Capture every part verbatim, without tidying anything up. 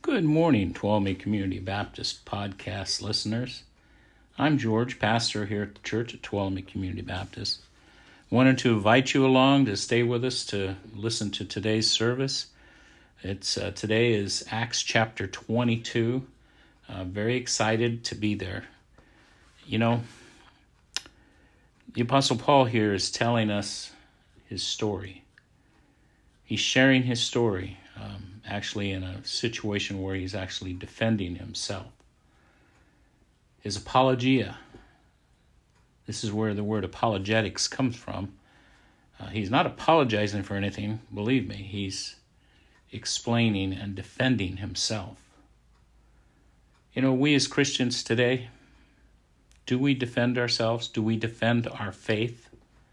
Good morning, Tuolumne Community Baptist podcast listeners. I'm George, pastor here at the church at Tuolumne Community Baptist. Wanted to invite you along to stay with us to listen to today's service. It's uh, today is Acts chapter twenty-two. Uh, very excited to be there. You know, the Apostle Paul here is telling us his story. He's sharing his story. Um, actually in a situation where he's actually defending himself. His apologia. This is where the word apologetics comes from. Uh, he's not apologizing for anything, believe me. He's explaining and defending himself. You know, we as Christians today, do we defend ourselves? Do we defend our faith?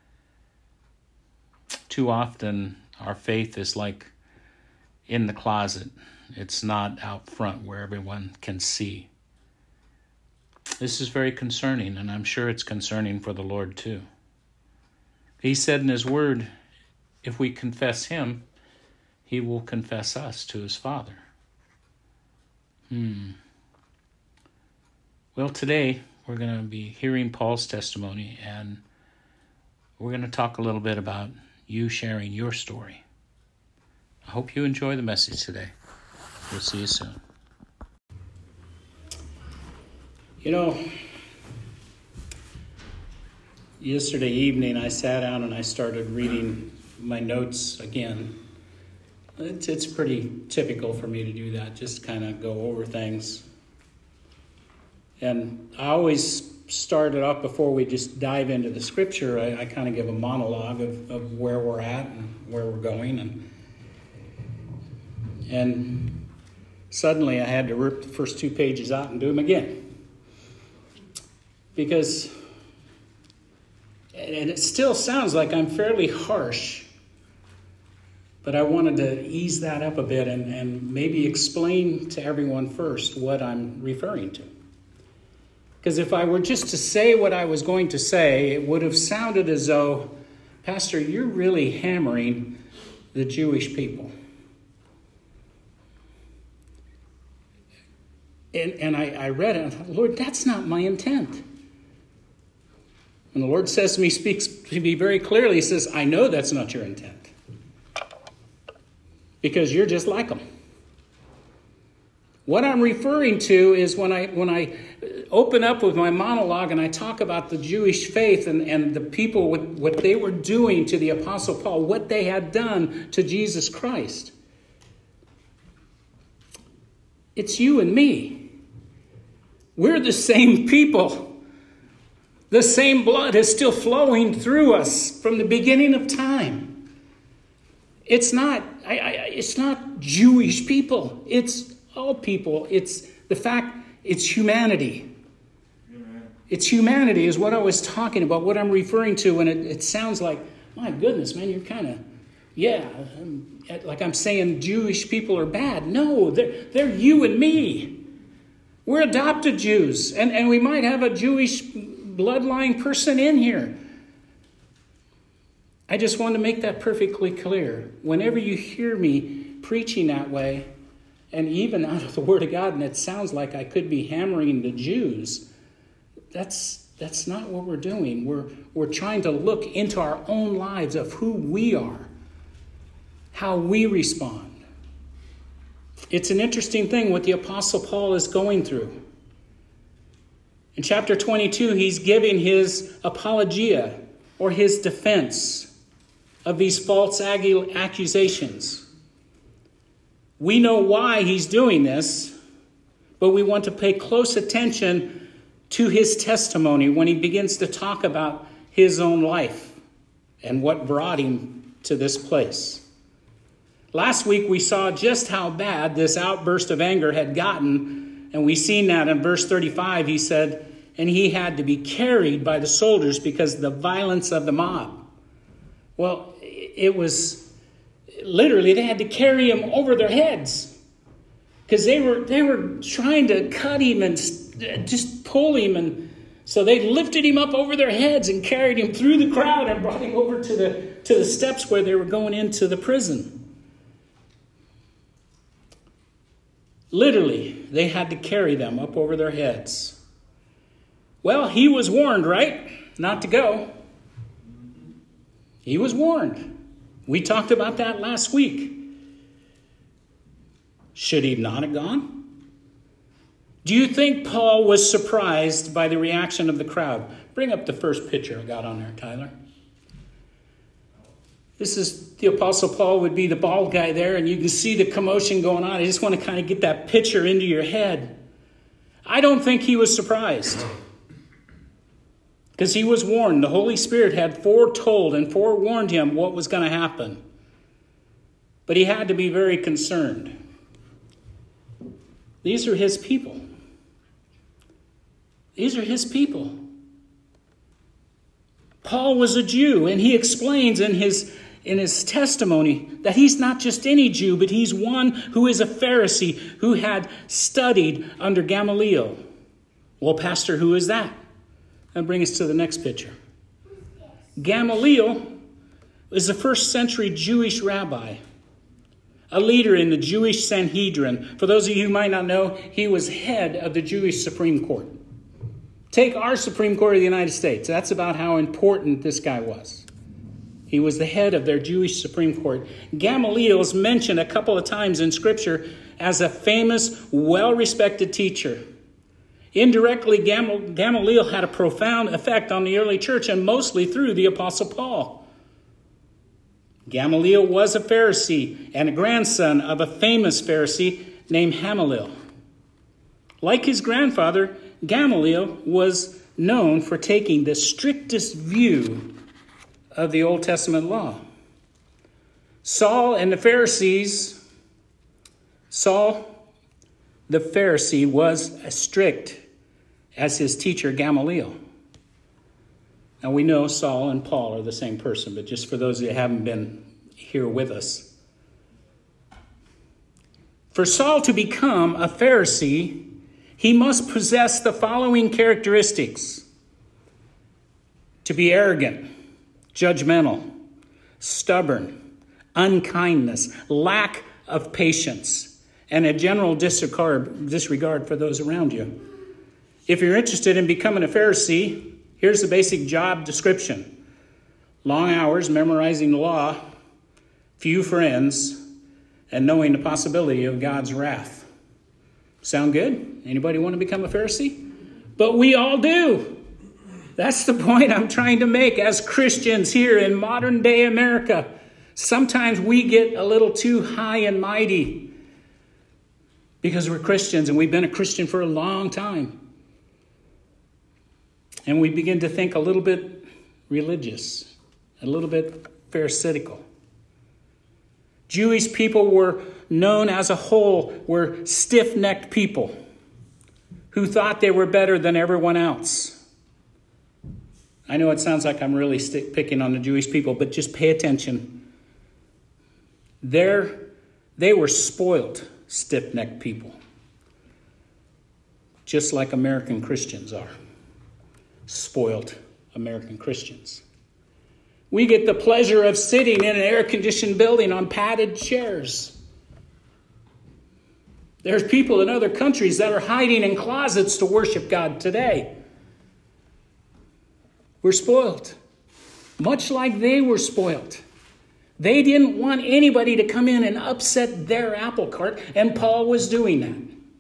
Too often, our faith is like in the closet. It's not out front where everyone can see. This is very concerning, and I'm sure it's concerning for the Lord too. He said in his word, if we confess him, he will confess us to his Father. Hmm. Well, today we're going to be hearing Paul's testimony, and we're going to talk a little bit about you sharing your story. I hope you enjoy the message today. We'll see you soon. You know, yesterday evening I sat down and I started reading my notes again. It's, it's pretty typical for me to do that, just kind of go over things. And I always start it off before we just dive into the scripture. I, I kind of give a monologue of, of where we're at and where we're going. And And suddenly I had to rip the first two pages out and do them again. Because, and it still sounds like I'm fairly harsh, but I wanted to ease that up a bit and, and maybe explain to everyone first what I'm referring to. Because if I were just to say what I was going to say, it would have sounded as though, Pastor, you're really hammering the Jewish people. And, and I, I read it, and I thought, Lord, that's not my intent. And the Lord says to me, speaks to me very clearly, he says, I know that's not your intent. Because you're just like them. What I'm referring to is when I when I open up with my monologue and I talk about the Jewish faith and, and the people, what, what they were doing to the Apostle Paul, what they had done to Jesus Christ. It's you and me. We're the same people. The same blood is still flowing through us from the beginning of time. It's not, I, I, it's not Jewish people. It's all people. It's the fact, it's humanity. Amen. It's humanity is what I was talking about, what I'm referring to. And it, it sounds like, my goodness, man, you're kind of, yeah, I'm, like I'm saying Jewish people are bad. No, they're, they're you and me. We're adopted Jews, and, and we might have a Jewish bloodline person in here. I just want to make that perfectly clear. Whenever you hear me preaching that way, and even out of the Word of God, and it sounds like I could be hammering the Jews, that's that's not what we're doing. We're we're trying to look into our own lives of who we are, how we respond. It's an interesting thing what the Apostle Paul is going through. In chapter twenty-two, he's giving his apologia or his defense of these false accusations. We know why he's doing this, but we want to pay close attention to his testimony when he begins to talk about his own life and what brought him to this place. Last week, we saw just how bad this outburst of anger had gotten, and we seen that in verse thirty-five. He said, and he had to be carried by the soldiers because of the violence of the mob. Well, it was literally, they had to carry him over their heads because they were, they were trying to cut him and just pull him. And so they lifted him up over their heads and carried him through the crowd and brought him over to the, to the steps where they were going into the prison. Literally, they had to carry them up over their heads. Well, he was warned, right? Not to go. He was warned. We talked about that last week. Should he not have gone? Do you think Paul was surprised by the reaction of the crowd? Bring up the first picture I got on there, Tyler. This is the Apostle Paul would be the bald guy there, and you can see the commotion going on. I just want to kind of get that picture into your head. I don't think he was surprised, because he was warned. The Holy Spirit had foretold and forewarned him what was going to happen. But he had to be very concerned. These are his people. These are his people. Paul was a Jew, and he explains in his, in his testimony that he's not just any Jew, but he's one who is a Pharisee who had studied under Gamaliel. Well, Pastor, who is that? And bring us to the next picture. Gamaliel is a first century Jewish rabbi, a leader in the Jewish Sanhedrin. For those of you who might not know, he was head of the Jewish Supreme Court. Take our Supreme Court of the United States. That's about how important this guy was. He was the head of their Jewish Supreme Court. Gamaliel is mentioned a couple of times in Scripture as a famous, well-respected teacher. Indirectly, Gamaliel had a profound effect on the early church, and mostly through the Apostle Paul. Gamaliel was a Pharisee and a grandson of a famous Pharisee named Gamaliel. Like his grandfather, Gamaliel was known for taking the strictest view of the Old Testament law. Saul and the Pharisees, Saul the Pharisee was as strict as his teacher Gamaliel. Now we know Saul and Paul are the same person, but just for those that haven't been here with us. For Saul to become a Pharisee, he must possess the following characteristics: to be arrogant, judgmental, stubborn, unkindness, lack of patience, and a general disregard, disregard for those around you. If you're interested in becoming a Pharisee, here's the basic job description: long hours memorizing the law, few friends, and knowing the possibility of God's wrath. Sound good? Anybody want to become a Pharisee? But we all do. That's the point I'm trying to make as Christians here in modern day America. Sometimes we get a little too high and mighty because we're Christians and we've been a Christian for a long time. And we begin to think a little bit religious, a little bit pharisaical. Jewish people were known as a whole, were stiff-necked people who thought they were better than everyone else. I know it sounds like I'm really stick picking on the Jewish people, but just pay attention. They're, they were spoiled, stiff-necked people, just like American Christians are. Spoiled American Christians. We get the pleasure of sitting in an air-conditioned building on padded chairs. There's people in other countries that are hiding in closets to worship God today. We're spoiled, much like they were spoiled. They didn't want anybody to come in and upset their apple cart, and Paul was doing that.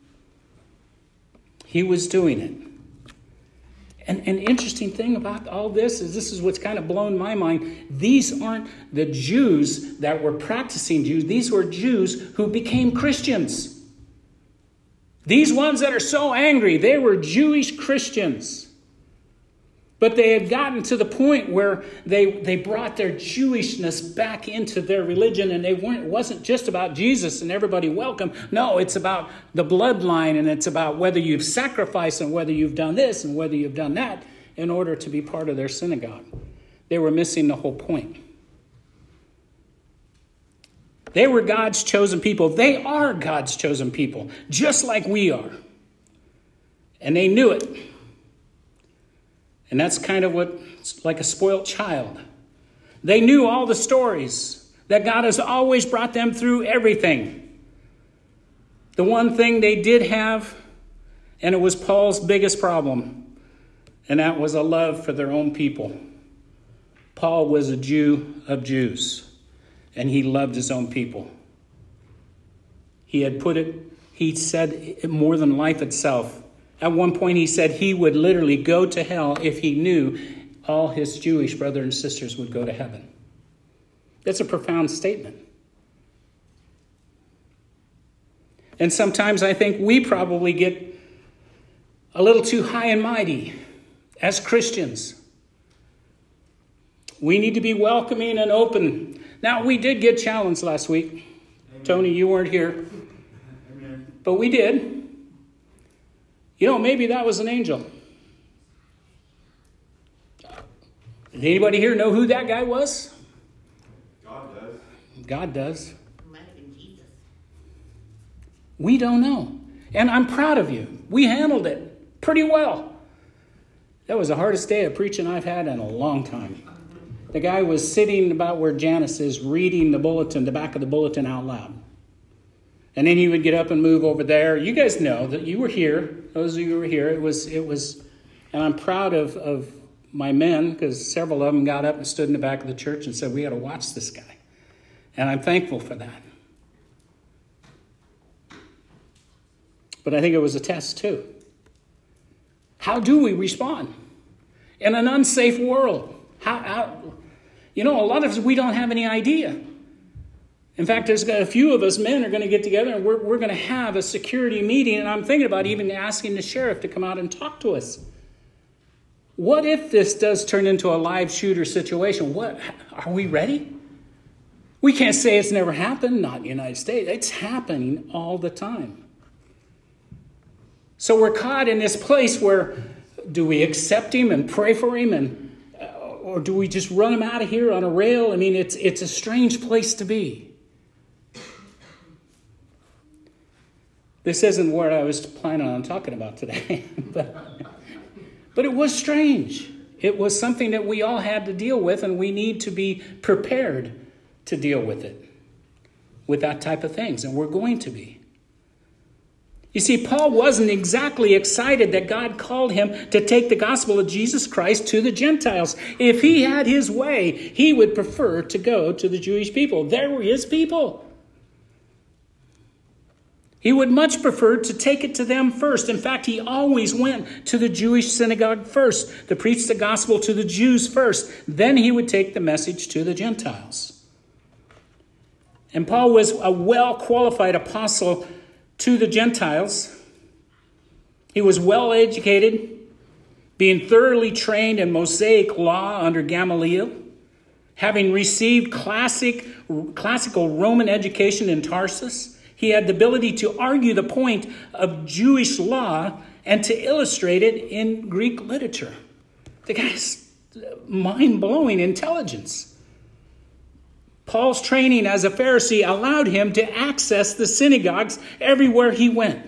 He was doing it. And an interesting thing about all this is this is what's kind of blown my mind. These aren't the Jews that were practicing Jews. These were Jews who became Christians. These ones that are so angry, they were Jewish Christians. But they had gotten to the point where they, they brought their Jewishness back into their religion, and they weren't, it wasn't just about Jesus and everybody welcome. No, it's about the bloodline, and it's about whether you've sacrificed and whether you've done this and whether you've done that in order to be part of their synagogue. They were missing the whole point. They were God's chosen people. They are God's chosen people, just like we are. And they knew it. And that's kind of what, like a spoiled child. They knew all the stories, that God has always brought them through everything. The one thing they did have, and it was Paul's biggest problem, and that was a love for their own people. Paul was a Jew of Jews, and he loved his own people. He had put it, he said it more than life itself. At one point he said he would literally go to hell if he knew all his Jewish brothers and sisters would go to heaven. That's a profound statement. And sometimes I think we probably get a little too high and mighty as Christians. We need to be welcoming and open. Now, we did get challenged last week. Amen. Tony, you weren't here. Amen. But we did. You know, maybe that was an angel. Did anybody here know who that guy was? God does. God does. It might have been Jesus. We don't know. And I'm proud of you. We handled it pretty well. That was the hardest day of preaching I've had in a long time. The guy was sitting about where Janice is, reading the bulletin, the back of the bulletin out loud. And then he would get up and move over there. You guys know that you were here. Those of you who were here, it was, it was, and I'm proud of, of my men, because several of them got up and stood in the back of the church and said, we got to watch this guy. And I'm thankful for that. But I think it was a test too. How do we respond in an unsafe world? How, how you know, a lot of us, we don't have any idea. In fact, there's got a few of us men are going to get together and we're, we're going to have a security meeting. And I'm thinking about even asking the sheriff to come out and talk to us. What if this does turn into a live shooter situation? What, are we ready? We can't say it's never happened, not in the United States. It's happening all the time. So we're caught in this place where, do we accept him and pray for him, and uh, or do we just run him out of here on a rail? I mean, it's it's a strange place to be. This isn't what I was planning on talking about today, but, but it was strange. It was something that we all had to deal with, and we need to be prepared to deal with it, with that type of things, and we're going to be. You see, Paul wasn't exactly excited that God called him to take the gospel of Jesus Christ to the Gentiles. If he had his way, he would prefer to go to the Jewish people. They were his people. He would much prefer to take it to them first. In fact, he always went to the Jewish synagogue first, to preach the gospel to the Jews first. Then he would take the message to the Gentiles. And Paul was a well-qualified apostle to the Gentiles. He was well educated, being thoroughly trained in Mosaic law under Gamaliel, having received classic, classical Roman education in Tarsus. He had the ability to argue the point of Jewish law and to illustrate it in Greek literature. The guy's mind-blowing intelligence. Paul's training as a Pharisee allowed him to access the synagogues everywhere he went.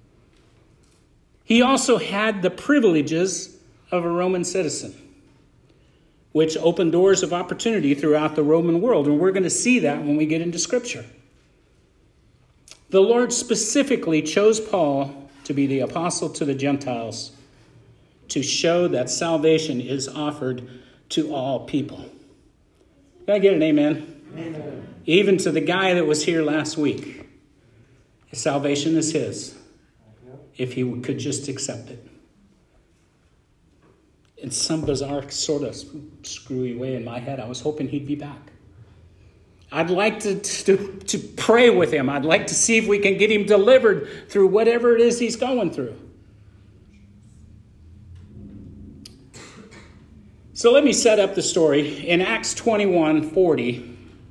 He also had the privileges of a Roman citizen, which opened doors of opportunity throughout the Roman world. And we're going to see that when we get into Scripture. The Lord specifically chose Paul to be the apostle to the Gentiles, to show that salvation is offered to all people. Can I get an amen? Amen. Even to the guy that was here last week. Salvation is his, if he could just accept it. In some bizarre sort of screwy way in my head, I was hoping he'd be back. I'd like to, to, to pray with him. I'd like to see if we can get him delivered through whatever it is he's going through. So let me set up the story. In Acts twenty-one forty,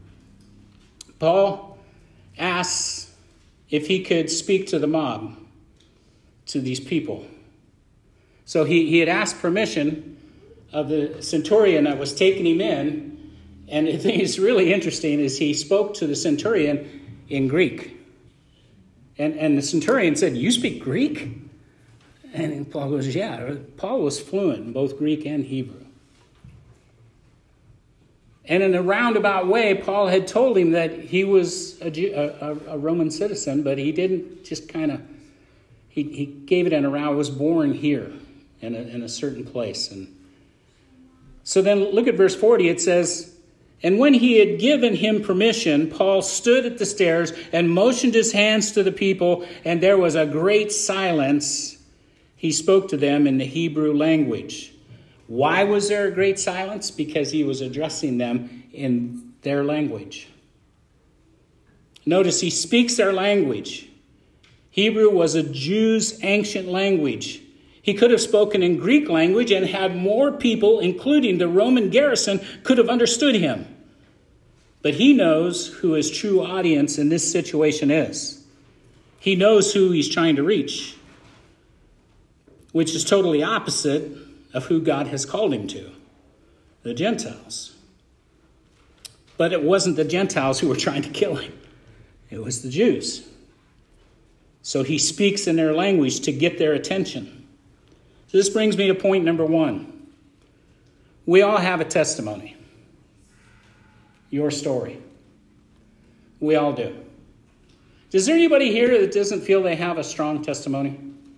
Paul asks if he could speak to the mob, to these people. So he, he had asked permission of the centurion that was taking him in. And the thing that's really interesting is he spoke to the centurion in Greek. And, and the centurion said, "You speak Greek?" And Paul goes, "Yeah." Paul was fluent in both Greek and Hebrew. And in a roundabout way, Paul had told him that he was a, Jew, a, a Roman citizen, but he didn't just kind of, he, he gave it in a round. I was born here in a, in a certain place. And so then look at verse forty. It says, and when he had given him permission, Paul stood at the stairs and motioned his hands to the people, and there was a great silence. He spoke to them in the Hebrew language. Why was there a great silence? Because he was addressing them in their language. Notice he speaks their language. Hebrew was a Jew's ancient language. He could have spoken in Greek language and had more people, including the Roman garrison, could have understood him. But he knows who his true audience in this situation is. He knows who he's trying to reach, which is totally opposite of who God has called him to, the Gentiles. But it wasn't the Gentiles who were trying to kill him. It was the Jews. So he speaks in their language to get their attention. So this brings me to point number one. We all have a testimony. Your story. We all do. Is there anybody here that doesn't feel they have a strong testimony?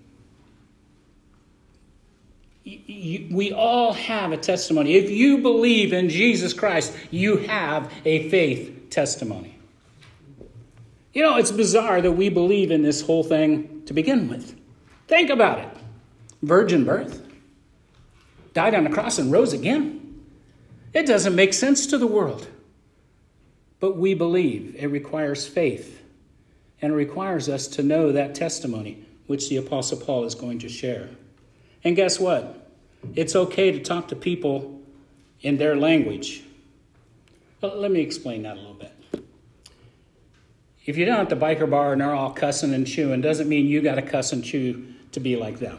We all have a testimony. If you believe in Jesus Christ, you have a faith testimony. You know, it's bizarre that we believe in this whole thing to begin with. Think about it. Virgin birth. Died on the cross and rose again. It doesn't make sense to the world. But we believe. It requires faith. And it requires us to know that testimony, which the Apostle Paul is going to share. And guess what? It's okay to talk to people in their language. Well, let me explain that a little bit. If you're down at the biker bar and they're all cussing and chewing, doesn't mean you got to cuss and chew to be like them.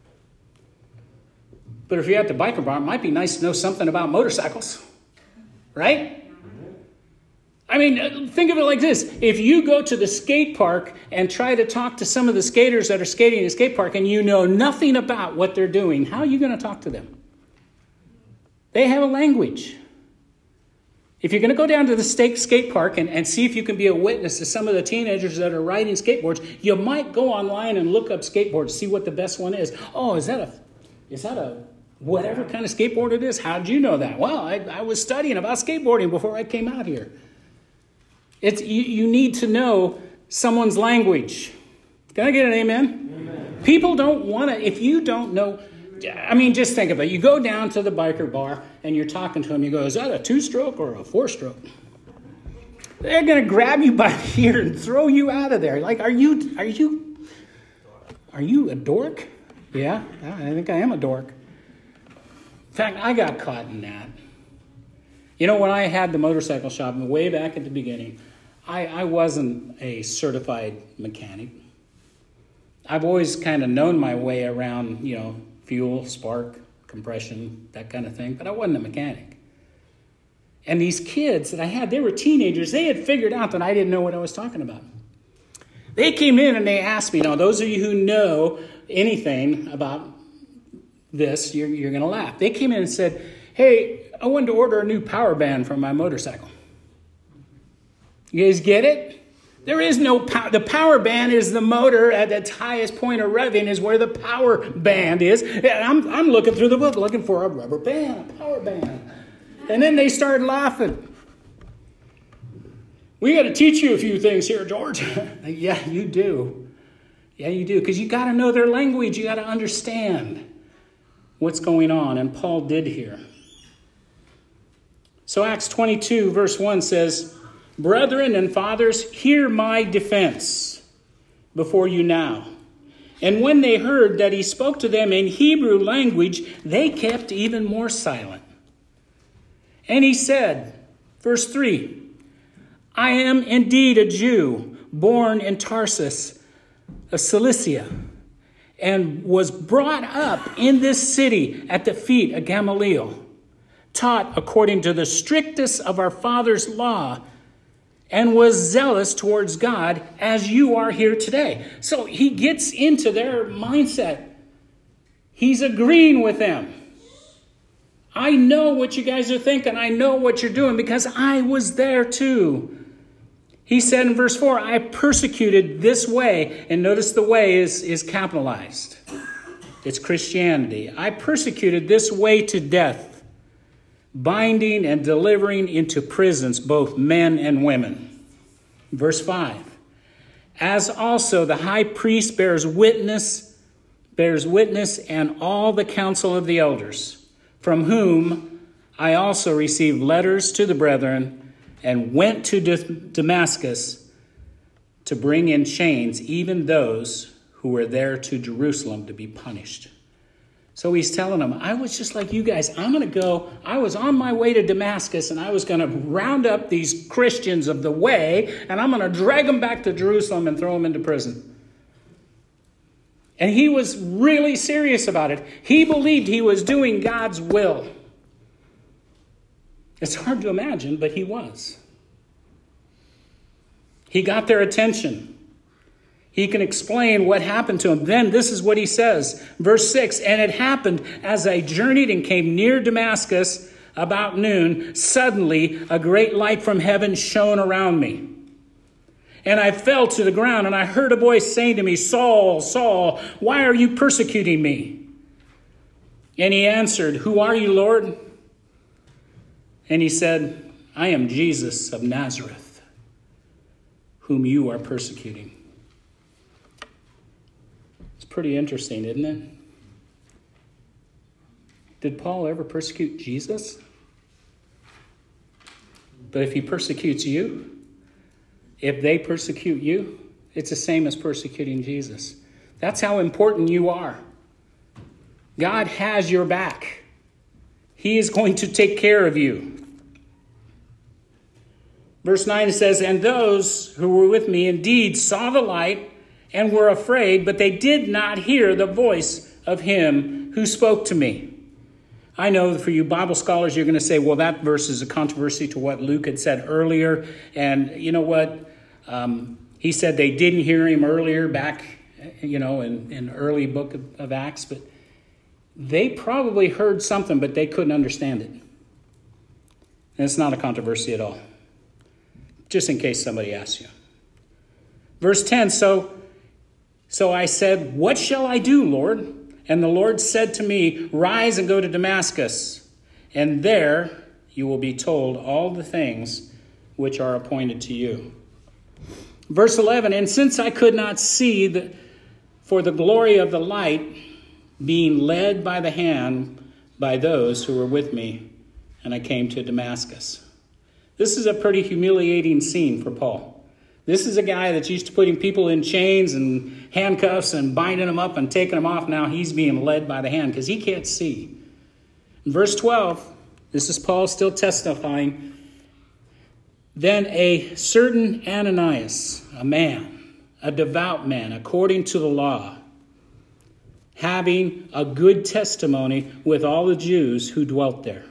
But if you're at the biker bar, it might be nice to know something about motorcycles. Right? I mean, think of it like this. If you go to the skate park and try to talk to some of the skaters that are skating in the skate park and you know nothing about what they're doing, how are you going to talk to them? They have a language. If you're going to go down to the skate skate park and, and see if you can be a witness to some of the teenagers that are riding skateboards, you might go online and look up skateboards, see what the best one is. Oh, is that a, is that a whatever kind of skateboard it is? How did you know that? Well, I, I was studying about skateboarding before I came out here. It's, you, you need to know someone's language. Can I get an amen? Amen. People don't want to, if you don't know, I mean, just think of it. You go down to the biker bar and you're talking to them. You go, is that a two-stroke or a four-stroke? They're going to grab you by the ear and throw you out of there. Like, are you, are you, are you a dork? Yeah, I think I am a dork. In fact, I got caught in that. You know, when I had the motorcycle shop way back at the beginning, I, I wasn't a certified mechanic. I've always kind of known my way around, you know, fuel, spark, compression, that kind of thing, but I wasn't a mechanic. And these kids that I had, they were teenagers. They had figured out that I didn't know what I was talking about. They came in and they asked me, now those of you who know anything about this, you're, you're going to laugh. They came in and said, hey, I wanted to order a new power band for my motorcycle. You guys get it? There is no power. The power band is the motor at its highest point of revving is where the power band is. And I'm, I'm looking through the book looking for a rubber band, a power band. And then they started laughing. We got to teach you a few things here, George. Yeah, you do. Yeah, you do. Because you got to know their language. You got to understand what's going on. And Paul did here. So Acts twenty-two verse one says, brethren and fathers, hear my defense before you now. And when they heard that he spoke to them in Hebrew language, they kept even more silent. And he said, verse three, I am indeed a Jew, born in Tarsus of Cilicia, and was brought up in this city at the feet of Gamaliel, taught according to the strictest of our father's law, and was zealous towards God as you are here today. So he gets into their mindset. He's agreeing with them. I know what you guys are thinking. I know what you're doing because I was there too. He said in verse four, I persecuted this way. And notice the way is, is capitalized. It's Christianity. I persecuted this way to death, binding and delivering into prisons both men and women. Verse five, as also the high priest bears witness, bears witness and all the council of the elders, from whom I also received letters to the brethren and went to Damascus to bring in chains even those who were there to Jerusalem to be punished. So he's telling them, I was just like you guys. I'm going to go. I was on my way to Damascus, and I was going to round up these Christians of the way, and I'm going to drag them back to Jerusalem and throw them into prison. And he was really serious about it. He believed he was doing God's will. It's hard to imagine, but he was. He got their attention. He can explain what happened to him. Then this is what he says. Verse six, and it happened as I journeyed and came near Damascus about noon, suddenly a great light from heaven shone around me. And I fell to the ground, and I heard a voice saying to me, Saul, Saul, why are you persecuting me? And he answered, who are you, Lord? And he said, I am Jesus of Nazareth, whom you are persecuting. It's pretty interesting, isn't it? Did Paul ever persecute Jesus? But if he persecutes you, if they persecute you, it's the same as persecuting Jesus. That's how important you are. God has your back. He is going to take care of you. Verse nine says, and those who were with me indeed saw the light and were afraid, but they did not hear the voice of him who spoke to me. I know that for you Bible scholars, you're going to say, well, that verse is a controversy to what Luke had said earlier. And you know what? Um, he said they didn't hear him earlier back, you know, in, in early book of, of Acts, but they probably heard something, but they couldn't understand it. And it's not a controversy at all. Just in case somebody asks you. Verse ten, so, so I said, what shall I do, Lord? And the Lord said to me, rise and go to Damascus, and there you will be told all the things which are appointed to you. Verse eleven, and since I could not see the, for the glory of the light, being led by the hand by those who were with me, and I came to Damascus. This is a pretty humiliating scene for Paul. This is a guy that's used to putting people in chains and handcuffs and binding them up and taking them off. Now he's being led by the hand because he can't see. In verse twelve, this is Paul still testifying. Then a certain Ananias, a man, a devout man, according to the law, having a good testimony with all the Jews who dwelt there.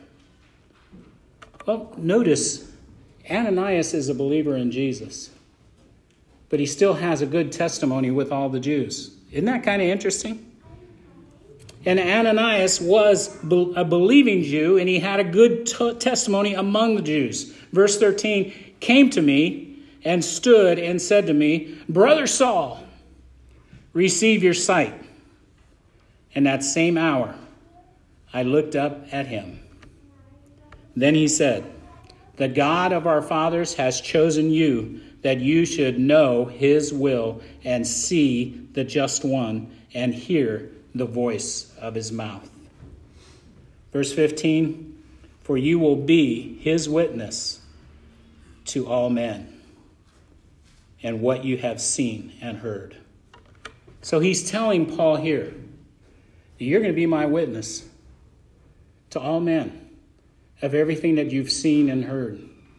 Well, notice Ananias is a believer in Jesus, but he still has a good testimony with all the Jews. Isn't that kind of interesting? And Ananias was a believing Jew, and he had a good t- testimony among the Jews. Verse thirteen, came to me and stood and said to me, Brother Saul, receive your sight. And that same hour, I looked up at him. Then he said, the God of our fathers has chosen you, that you should know his will and see the just one and hear the voice of his mouth. Verse fifteen, for you will be his witness to all men and what you have seen and heard. So he's telling Paul here, you're going to be my witness to all men of everything that you've seen and heard.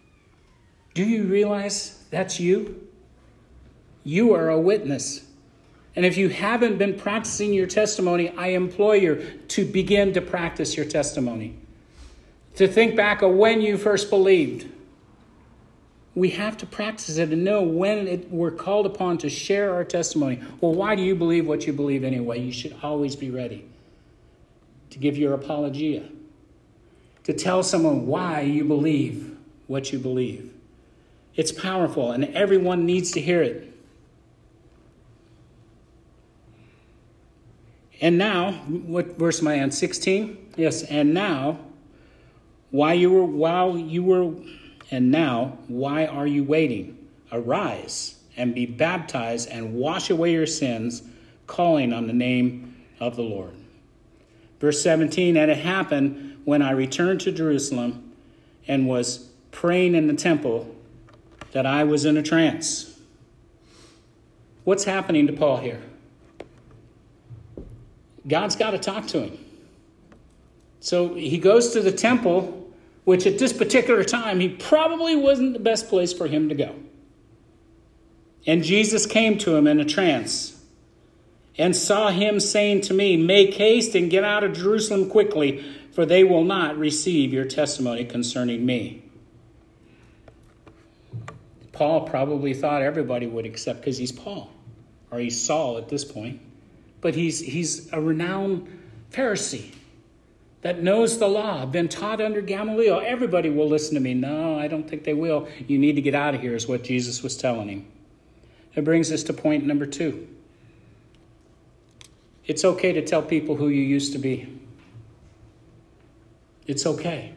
Do you realize that's you? You are a witness. And if you haven't been practicing your testimony, I implore you to begin to practice your testimony. To think back of when you first believed. We have to practice it and know when it, we're called upon to share our testimony. Well, why do you believe what you believe anyway? You should always be ready to give your apologia. to tell someone why you believe what you believe. It's powerful, and everyone needs to hear it. And now, what verse am I on? sixteen? Yes, and now, why you were, while you were, and now, why are you waiting? Arise and be baptized and wash away your sins, calling on the name of the Lord. Verse seventeen, and it happened when I returned to Jerusalem and was praying in the temple that I was in a trance. What's happening to Paul here? God's got to talk to him. So he goes to the temple, which at this particular time, he probably wasn't the best place for him to go. And Jesus came to him in a trance and saw him saying to me, make haste and get out of Jerusalem quickly, for they will not receive your testimony concerning me. Paul probably thought everybody would accept because he's Paul, or he's Saul at this point. But he's he's a renowned Pharisee that knows the law, been taught under Gamaliel. Everybody will listen to me. No, I don't think they will. You need to get out of here is what Jesus was telling him. It brings us to point number two. It's okay to tell people who you used to be. It's okay.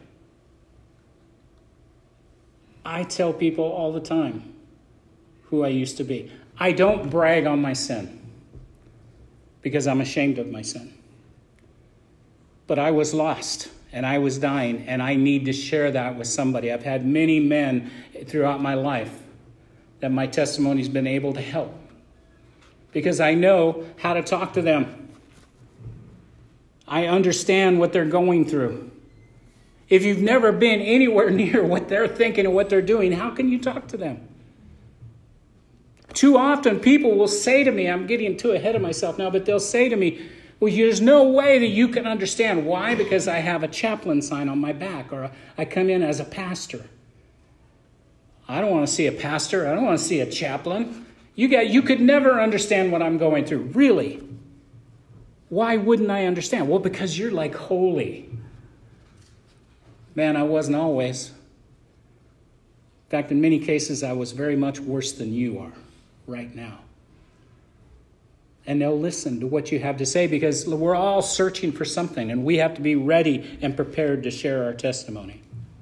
I tell people all the time who I used to be. I don't brag on my sin because I'm ashamed of my sin. But I was lost and I was dying, and I need to share that with somebody. I've had many men throughout my life that my testimony's been able to help because I know how to talk to them. I understand what they're going through. If you've never been anywhere near what they're thinking and what they're doing, how can you talk to them? Too often people will say to me, I'm getting too ahead of myself now, but they'll say to me, well, there's no way that you can understand. Why? Because I have a chaplain sign on my back, or I come in as a pastor. I don't want to see a pastor. I don't want to see a chaplain. You got, you could never understand what I'm going through. Really? Why wouldn't I understand? Well, because you're like holy. Man, I wasn't always. In fact, in many cases, I was very much worse than you are right now. And they'll listen to what you have to say because we're all searching for something, and we have to be ready and prepared to share our testimony.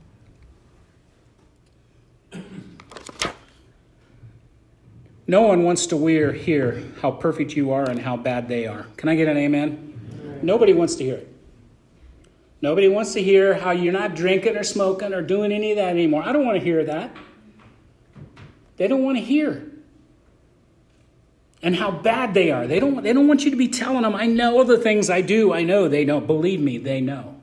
No one wants to hear how perfect you are and how bad they are. Can I get an amen? Amen. Nobody wants to hear it. Nobody wants to hear how you're not drinking or smoking or doing any of that anymore. I don't want to hear that. They don't want to hear. And how bad they are. They don't, they don't want you to be telling them, I know the things I do. I know they don't. Believe me, they know.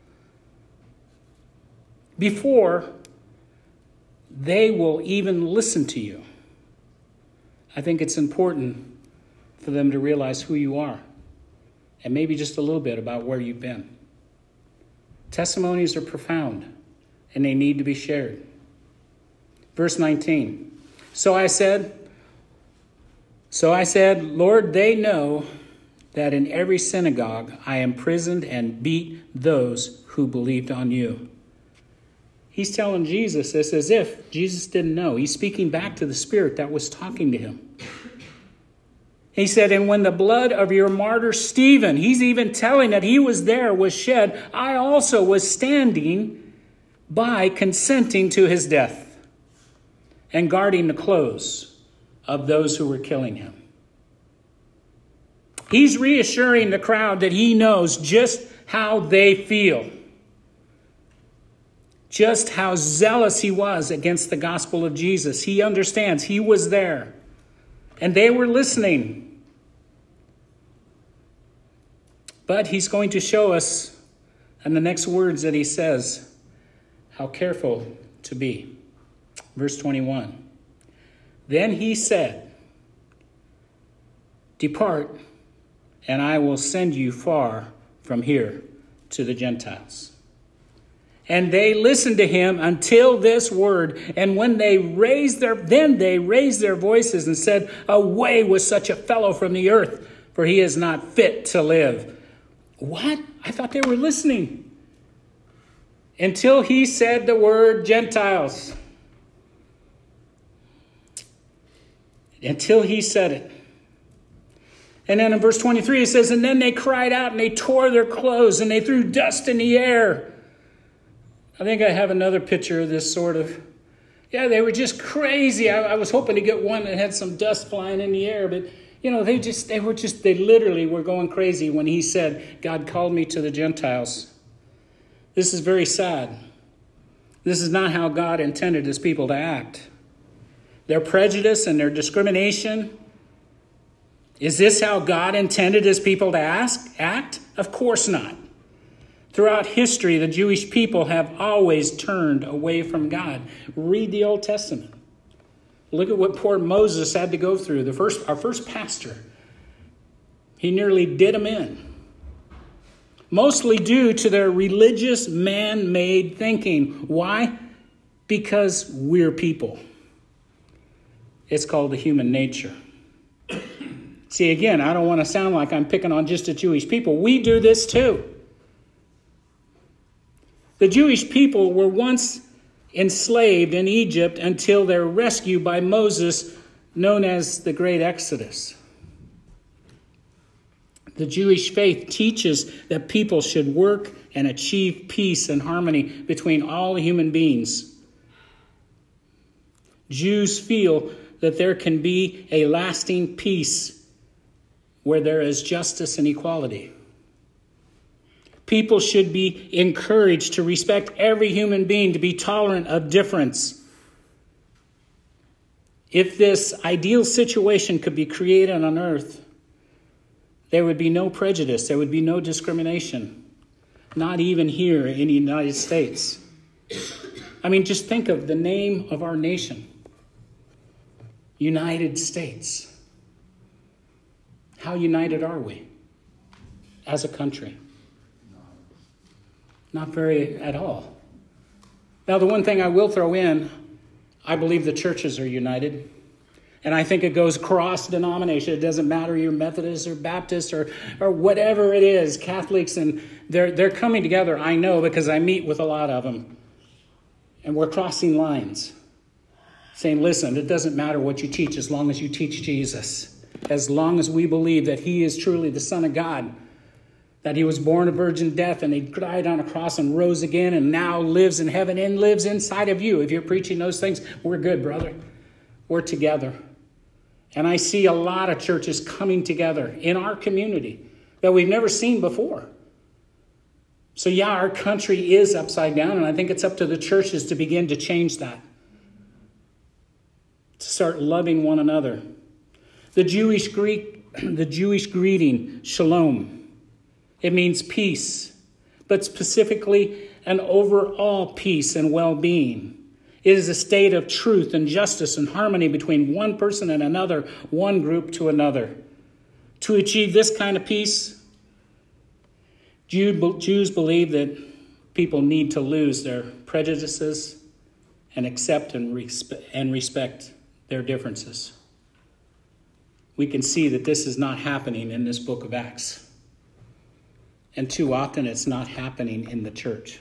Before they will even listen to you, I think it's important for them to realize who you are and maybe just a little bit about where you've been. Testimonies are profound and they need to be shared. Verse nineteen. So I said, so I said, Lord, they know that in every synagogue I imprisoned and beat those who believed on you. He's telling Jesus this as if Jesus didn't know. He's speaking back to the Spirit that was talking to him. He said, and when the blood of your martyr Stephen, he's even telling that he was there, was shed, I also was standing by consenting to his death and guarding the clothes of those who were killing him. He's reassuring the crowd that he knows just how they feel. Just how zealous he was against the gospel of Jesus. He understands he was there. And they were listening. But he's going to show us in the next words that he says how careful to be. Verse twenty-one. Then he said, depart, and I will send you far from here to the Gentiles. And they listened to him until this word. And when they raised their, then they raised their voices and said, away with such a fellow from the earth, for he is not fit to live. What? I thought they were listening. until he said the word Gentiles. Until he said it. And then in verse twenty-three it says, and then they cried out and they tore their clothes and they threw dust in the air. I think I have another picture of this sort of. Yeah, they were just crazy. I, I was hoping to get one that had some dust flying in the air, but you know, they just, they were just, they literally were going crazy when he said, God called me to the Gentiles. This is very sad. This is not how God intended his people to act. Their prejudice and their discrimination. Is this how God intended his people to ask, act? Of course not. Throughout history, the Jewish people have always turned away from God. Read the Old Testament. Look at what poor Moses had to go through. The first, our first pastor, he nearly did him in. Mostly due to their religious man-made thinking. Why? Because we're people. It's called the human nature. See, again, I don't want to sound like I'm picking on just the Jewish people. We do this too. The Jewish people were once enslaved in Egypt until their rescue by Moses, known as the Great Exodus. The Jewish faith teaches that people should work and achieve peace and harmony between all human beings. Jews feel that there can be a lasting peace where there is justice and equality. People should be encouraged to respect every human being, to be tolerant of difference. If this ideal situation could be created on earth, there would be no prejudice, there would be no discrimination, not even here in the United States. I mean, just think of the name of our nation, United States. How united are we as a country? Not very at all. Now, the one thing I will throw in, I believe the churches are united. And I think it goes across denomination. It doesn't matter you're Methodist or Baptist or, or whatever it is, Catholics, and they're, they're coming together, I know, because I meet with a lot of them. And we're crossing lines, saying, listen, it doesn't matter what you teach as long as you teach Jesus. As long as we believe that he is truly the Son of God, that he was born of virgin death and he died on a cross and rose again and now lives in heaven and lives inside of you. If you're preaching those things, we're good, brother. We're together. And I see a lot of churches coming together in our community that we've never seen before. So yeah, our country is upside down, and I think it's up to the churches to begin to change that. To start loving one another. The Jewish Greek, the Jewish greeting, shalom. It means peace, but specifically an overall peace and well-being. It is a state of truth and justice and harmony between one person and another, one group to another. To achieve this kind of peace, Jews believe that people need to lose their prejudices and accept and respect their differences. We can see that this is not happening in this book of Acts. And too often it's not happening in the church.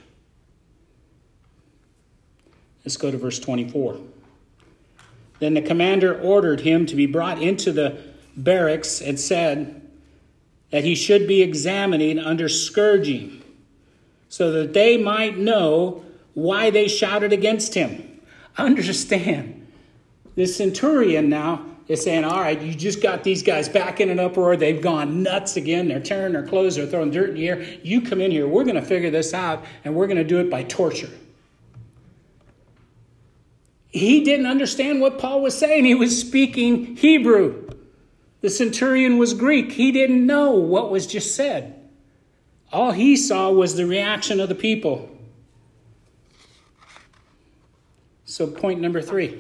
Let's go to verse twenty-four. Then the commander ordered him to be brought into the barracks and said that he should be examined under scourging, so that they might know why they shouted against him. Understand, the centurion now is saying, all right, you just got these guys back in an uproar. They've gone nuts again. They're tearing their clothes. They're throwing dirt in the air. You come in here. We're going to figure this out, and we're going to do it by torture. He didn't understand what Paul was saying. He was speaking Hebrew. The centurion was Greek. He didn't know what was just said. All he saw was the reaction of the people. So point number three.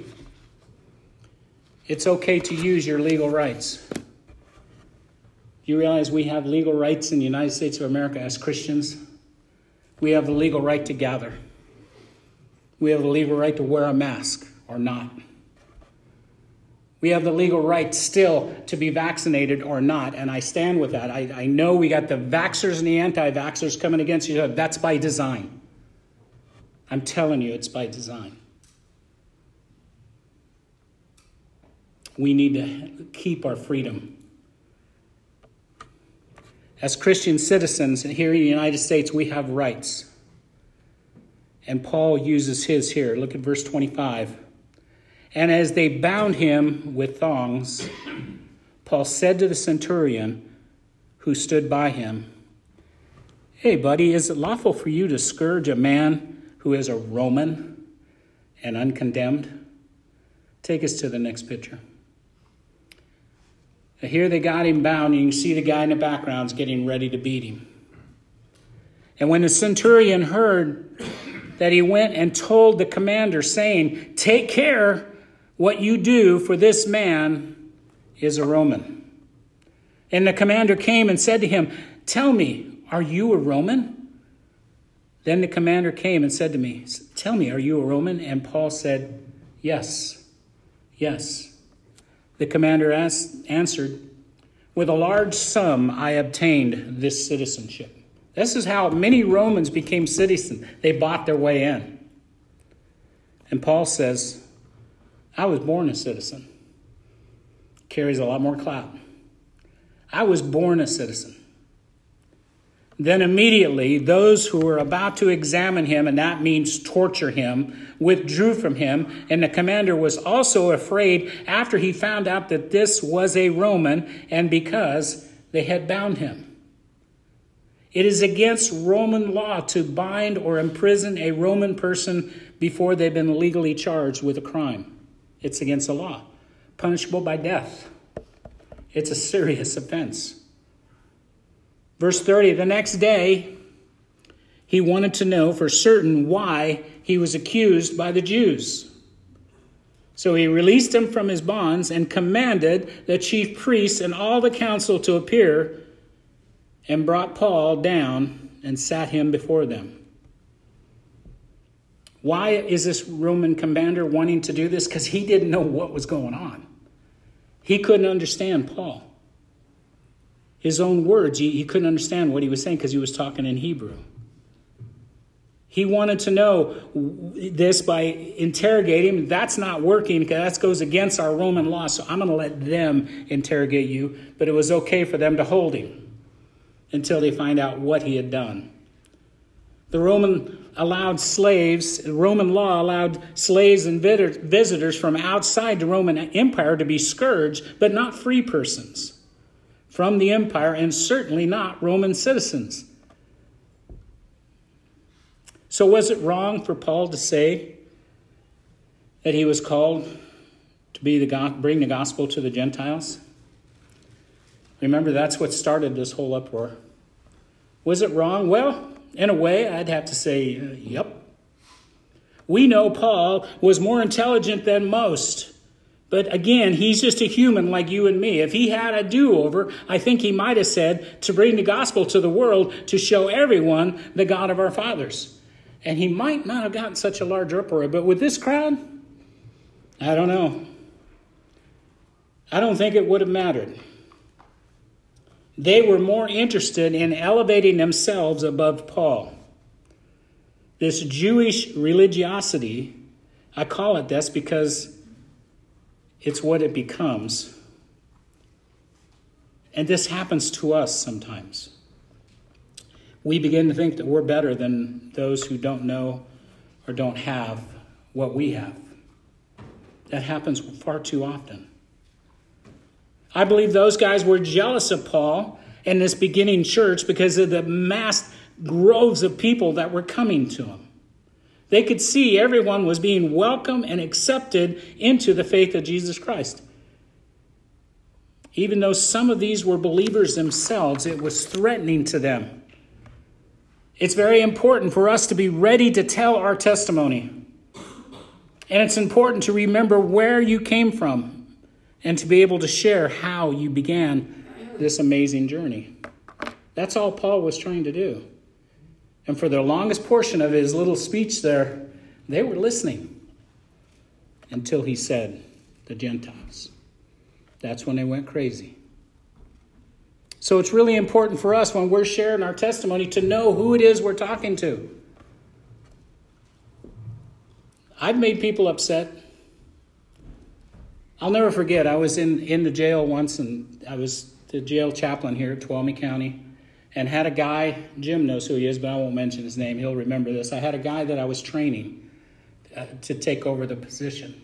It's okay to use your legal rights. You realize we have legal rights in the United States of America as Christians? We have the legal right to gather. We have the legal right to wear a mask or not. We have the legal right still to be vaccinated or not, and I stand with that. I, I know we got the vaxxers and the anti-vaxxers coming against each other. That's by design. I'm telling you, it's by design. We need to keep our freedom. As Christian citizens here in the United States, we have rights. And Paul uses his here. Look at verse twenty-five. And as they bound him with thongs, Paul said to the centurion who stood by him, "Hey, buddy, is it lawful for you to scourge a man who is a Roman and uncondemned?" Take us to the next picture. Now here they got him bound, and you can see the guy in the background is getting ready to beat him. And when the centurion heard that, he went and told the commander, saying, "Take care what you do, for this man is a Roman." And the commander came and said to him, "Tell me, are you a Roman?" Then the commander came and said to me, "Tell me, are you a Roman?" And Paul said, "Yes, yes." The commander asked, answered, "With a large sum I obtained this citizenship." This is how many Romans became citizens. They bought their way in. And Paul says, "I was born a citizen." Carries a lot more clout. I was born a citizen. Then immediately those who were about to examine him, and that means torture him, withdrew from him. And the commander was also afraid after he found out that this was a Roman, and because they had bound him. It is against Roman law to bind or imprison a Roman person before they've been legally charged with a crime. It's against the law, punishable by death. It's a serious offense. Verse thirty, the next day, he wanted to know for certain why he was accused by the Jews. So he released him from his bonds and commanded the chief priests and all the council to appear, and brought Paul down and sat him before them. Why is this Roman commander wanting to do this? Because he didn't know what was going on. He couldn't understand Paul. His own words, he, he couldn't understand what he was saying because he was talking in Hebrew. He wanted to know this by interrogating him. That's not working because that goes against our Roman law, so I'm going to let them interrogate you. But it was okay for them to hold him until they find out what he had done. The Roman allowed slaves, the Roman law allowed slaves and visitors from outside the Roman Empire to be scourged, but not free persons from the empire, and certainly not Roman citizens. So was it wrong for Paul to say that he was called to be the bring the gospel to the Gentiles? Remember, that's what started this whole uproar. Was it wrong? Well, in a way, I'd have to say, uh, yep. We know Paul was more intelligent than most. But again, he's just a human like you and me. If he had a do-over, I think he might have said to bring the gospel to the world to show everyone the God of our fathers. And he might not have gotten such a large uproar. But with this crowd, I don't know. I don't think it would have mattered. They were more interested in elevating themselves above Paul. This Jewish religiosity, I call it this because it's what it becomes. And this happens to us sometimes. We begin to think that we're better than those who don't know or don't have what we have. That happens far too often. I believe those guys were jealous of Paul and this beginning church because of the mass groves of people that were coming to him. They could see everyone was being welcomed and accepted into the faith of Jesus Christ. Even though some of these were believers themselves, it was threatening to them. It's very important for us to be ready to tell our testimony. And it's important to remember where you came from and to be able to share how you began this amazing journey. That's all Paul was trying to do. And for the longest portion of his little speech there, they were listening until he said, the Gentiles. That's when they went crazy. So it's really important for us when we're sharing our testimony to know who it is we're talking to. I've made people upset. I'll never forget, I was in, in the jail once, and I was the jail chaplain here at Tuolumne County, and had a guy, Jim knows who he is, but I won't mention his name, he'll remember this. I had a guy that I was training uh, to take over the position.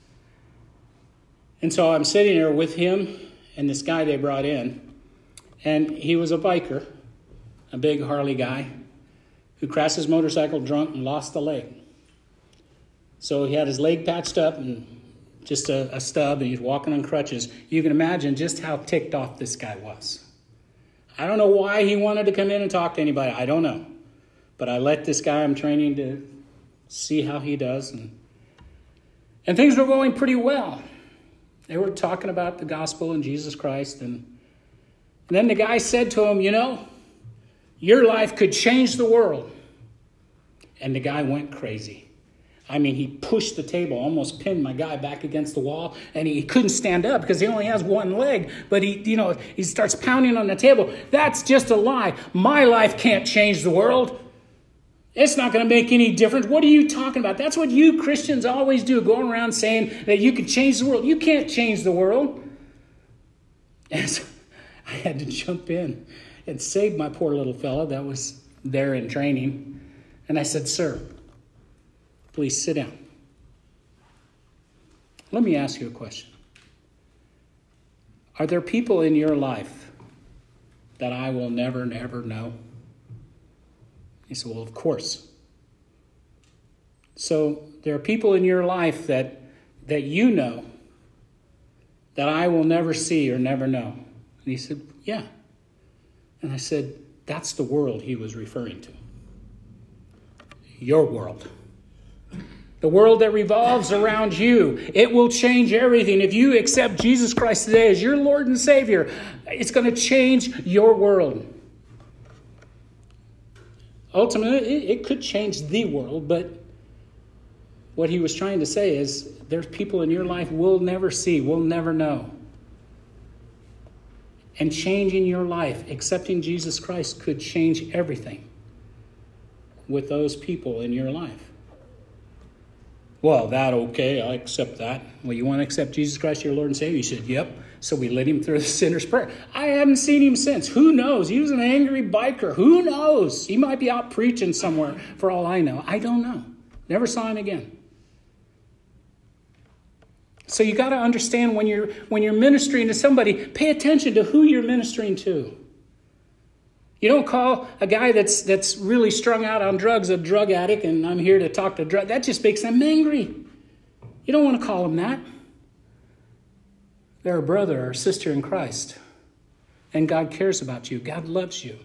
And so I'm sitting there with him and this guy they brought in, and he was a biker, a big Harley guy, who crashed his motorcycle drunk and lost a leg. So he had his leg patched up and just a, a stub, and he's walking on crutches. You can imagine just how ticked off this guy was. I don't know why he wanted to come in and talk to anybody. I don't know. But I let this guy I'm training to see how he does. And, and things were going pretty well. They were talking about the gospel and Jesus Christ. And, and then the guy said to him, you know, your life could change the world. And the guy went crazy. I mean, he pushed the table, almost pinned my guy back against the wall, and he couldn't stand up because he only has one leg. But he, you know, he starts pounding on the table. That's just a lie. My life can't change the world. It's not going to make any difference. What are you talking about? That's what you Christians always do, going around saying that you can change the world. You can't change the world. And so I had to jump in and save my poor little fella that was there in training. And I said, sir, please sit down. Let me ask you a question. Are there people in your life that I will never, never know? He said, well, of course. So there are people in your life that, that you know that I will never see or never know. And he said, yeah. And I said, that's the world he was referring to. Your world. The world that revolves around you. It will change everything. If you accept Jesus Christ today as your Lord and Savior, it's going to change your world. Ultimately, it, it could change the world, but what he was trying to say is there's people in your life we'll never see, we'll never know. And changing your life, accepting Jesus Christ, could change everything with those people in your life. Well, that okay, I accept that. Well, you want to accept Jesus Christ, your Lord and Savior? He said, yep. So we led him through the sinner's prayer. I haven't seen him since. Who knows? He was an angry biker. Who knows? He might be out preaching somewhere for all I know. I don't know. Never saw him again. So you got to understand when you're when you're ministering to somebody, pay attention to who you're ministering to. You don't call a guy that's that's really strung out on drugs a drug addict, and I'm here to talk to drug. That just makes them angry. You don't want to call them that. They're a brother or a sister in Christ. And God cares about you. God loves you.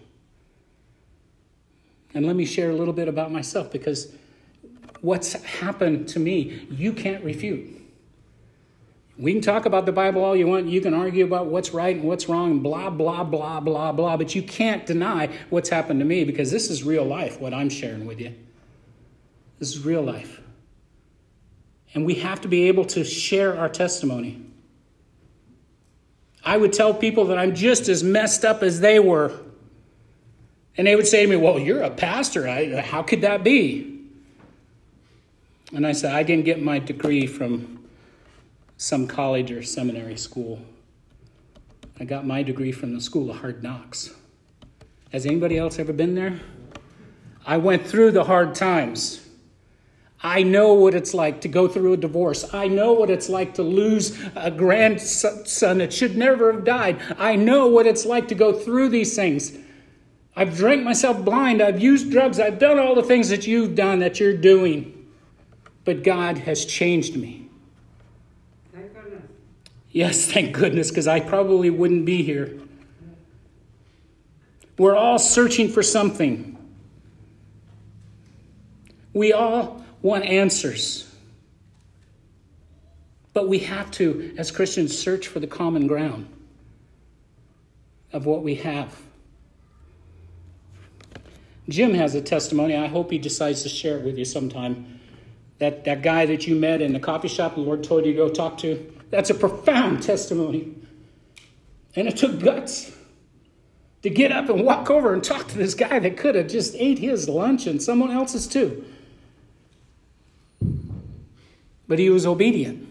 And let me share a little bit about myself, because what's happened to me, you can't refute. We can talk about the Bible all you want. You can argue about what's right and what's wrong, and blah, blah, blah, blah, blah. But you can't deny what's happened to me, because this is real life, what I'm sharing with you. This is real life. And we have to be able to share our testimony. I would tell people that I'm just as messed up as they were. And they would say to me, well, you're a pastor. I, how could that be? And I said, I didn't get my degree from some college or seminary school. I got my degree from the School of Hard Knocks. Has anybody else ever been there? I went through the hard times. I know what it's like to go through a divorce. I know what it's like to lose a grandson that should never have died. I know what it's like to go through these things. I've drank myself blind. I've used drugs. I've done all the things that you've done, that you're doing. But God has changed me. Thank goodness. Yes, thank goodness, because I probably wouldn't be here. We're all searching for something. We all want answers. But we have to, as Christians, search for the common ground of what we have. Jim has a testimony. I hope he decides to share it with you sometime. That, that guy that you met in the coffee shop the Lord told you to go talk to, that's a profound testimony. And it took guts to get up and walk over and talk to this guy that could have just ate his lunch and someone else's too. But he was obedient.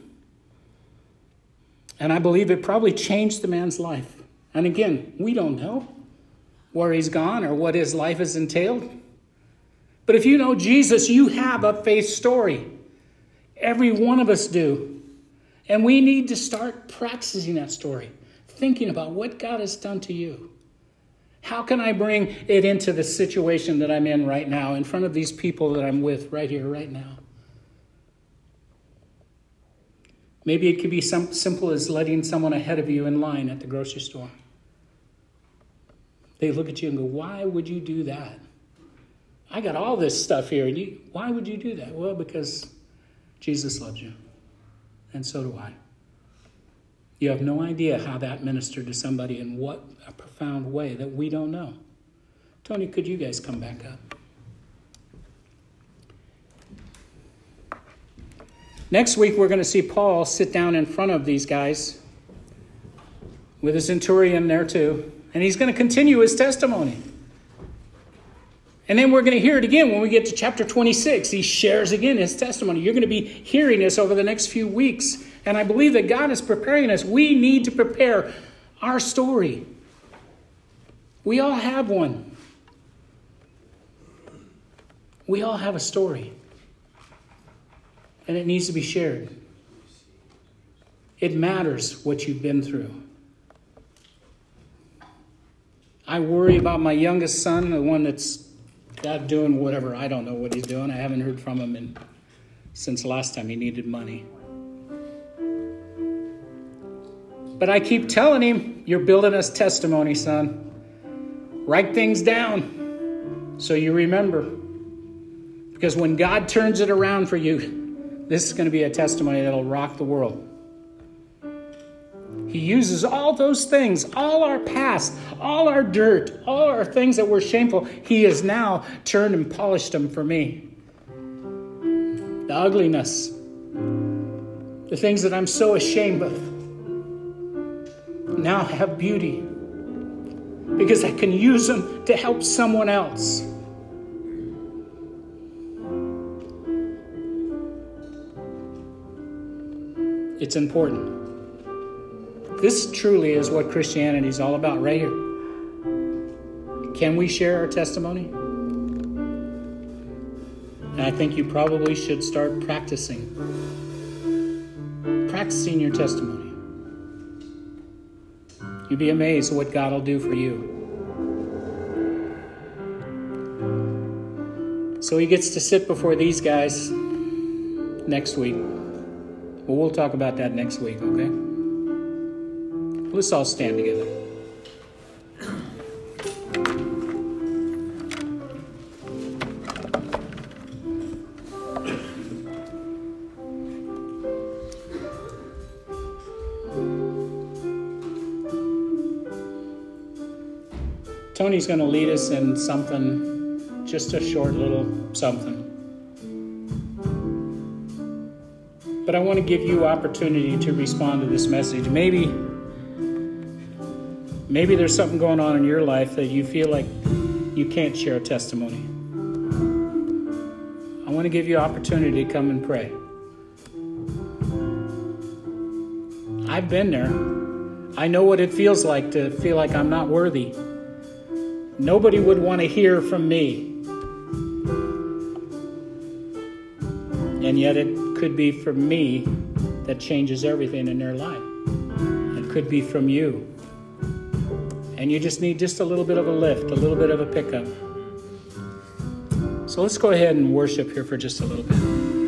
And I believe it probably changed the man's life. And again, we don't know where he's gone or what his life has entailed. But if you know Jesus, you have a faith story. Every one of us do. And we need to start practicing that story, thinking about what God has done to you. How can I bring it into the situation that I'm in right now, in front of these people that I'm with right here, right now? Maybe it could be some simple as letting someone ahead of you in line at the grocery store. They look at you and go, why would you do that? I got all this stuff here. And you, why would you do that? Well, because Jesus loves you. And so do I. You have no idea how that ministered to somebody in what a profound way that we don't know. Tony, could you guys come back up? Next week, we're going to see Paul sit down in front of these guys with a centurion there too. And he's going to continue his testimony. And then we're going to hear it again when we get to chapter twenty-six. He shares again his testimony. You're going to be hearing this over the next few weeks. And I believe that God is preparing us. We need to prepare our story. We all have one. We all have a story. And it needs to be shared. It matters what you've been through. I worry about my youngest son, the one that's out doing whatever. I don't know what he's doing. I haven't heard from him in, since last time he needed money. But I keep telling him, you're building us testimony, son. Write things down so you remember. Because when God turns it around for you, this is going to be a testimony that'll rock the world. He uses all those things, all our past, all our dirt, all our things that were shameful. He has now turned and polished them for me. The ugliness, the things that I'm so ashamed of, now have beauty because I can use them to help someone else. It's important. This truly is what Christianity is all about right here. Can we share our testimony? And I think you probably should start practicing. Practicing your testimony. You'd be amazed at what God will do for you. So he gets to sit before these guys next week. Well, we'll talk about that next week, okay? Let's all stand together. Tony's going to lead us in something, just a short little something. But I want to give you opportunity to respond to this message. Maybe, maybe there's something going on in your life that you feel like you can't share a testimony. I want to give you opportunity to come and pray. I've been there. I know what it feels like to feel like I'm not worthy. Nobody would want to hear from me. And yet it could be from me that changes everything in their life. It could be from you. And you just need just a little bit of a lift, a little bit of a pickup. So let's go ahead and worship here for just a little bit.